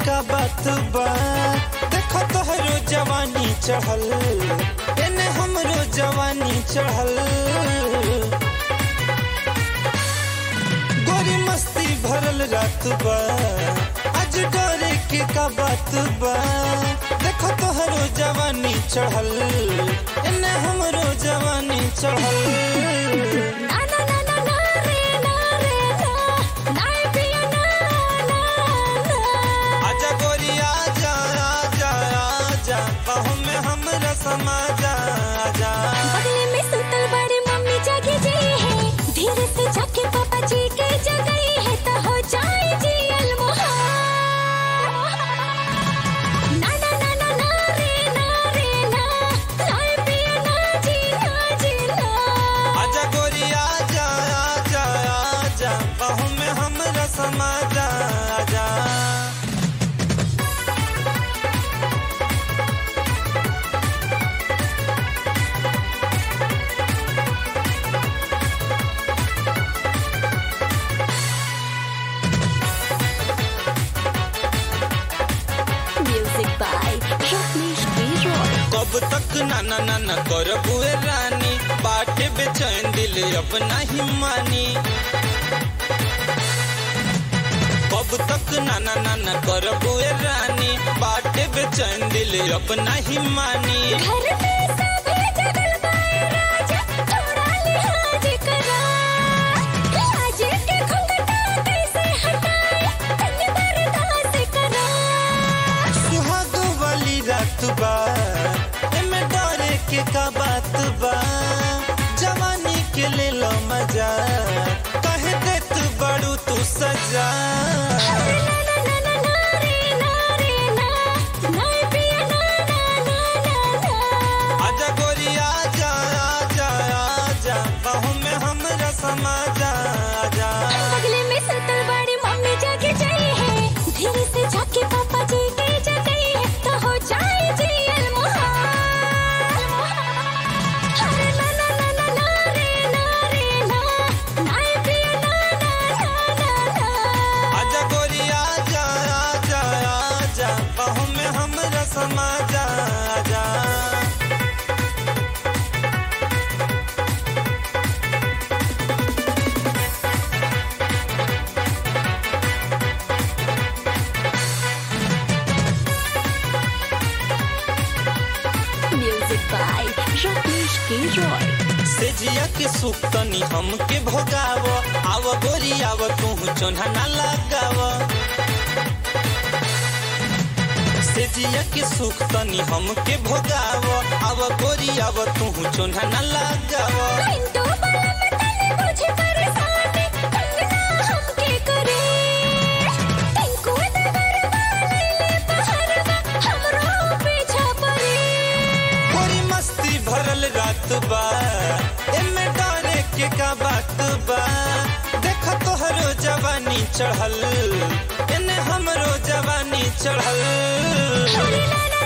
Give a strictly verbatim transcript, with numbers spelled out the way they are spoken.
का बात बा देखो तोहरो जवानी चढ़ल एने हमरो जवानी चढ़ल गोरी मस्ती भरल रात बा आज डरे के का बात बा देखो तोहरो जवानी चढ़ल एने हमरो जवानी चढ़ल ना ना ना ना ना रे ना रे ना ना पिया ना ना ना आजा गोरी आजा आजा आजा बाहों में हमरा समा जा आजा बगले में सुतल बड़ी मम्मी जागी जी है धीरे से जाके पापा जी के जगई है तो हो जाए जी अलमुहा ना ना ना ना ना रे ना रे ना ना पिया ना जी ना जी ना आजा गोरी आजा आजा आजा बाहों में हमरा समा जा आजा म्यूजिक बाय रत्नेश गिरोय कब तक नाना नाना कर बुए रानी बाटे बेचैन दिल अब नहीं मानी कब तक नाना नाना कर बुए रानी बाटे बेचैन दिल अब नहीं मानी घर में सभी जगल पाए राजा थोड़ा लिहाज करा लाज के घुंघटा कैसे हटाए तन बर्दाश्त करा सुहाग वाली रात बा एमे डरे के का बात बा जवानी के ले लो मजा कहे दे तू बड़ू तू सजा ना ना ना ना ना रे ना रे ना ना पिया ना ना ना ना ना आजा गोरी आजा आजा आजा बाहों में हमरा समा जा आजा बगले में सुतल बड़ी मम्मी जाके जाई है धीरे से जाके पापा जी के जगई है तो हो जाए जी अलमुहा अरे ना ना ना ना ना रे ना रे ना ना पिया ना ना ना ना ना आजा गोरी आजा आजा आजा बाहों में हमरा समा जा आजा म्यूजिक बाय रत्नेश गिरोय सेजिया के सुख तनी हमके भोगाव आव गोरी आव तू चोन्हा ना लगाव सेजिया के सुख तनी हमके भोगाव आव गोरी आव तू चोन्हा ना लगाव पिंटू वाला में तने मुझे परेशानी कंगना हमके करे टिंकू देवर वाले ले पहरवा हमरो पीछा पड़े गोरी मस्ती भरल रात बा एमे डरे के का बात बा देखो तोहरो जवानी चढ़ल एने हमरो जवानी चढ़ल अरे ना ना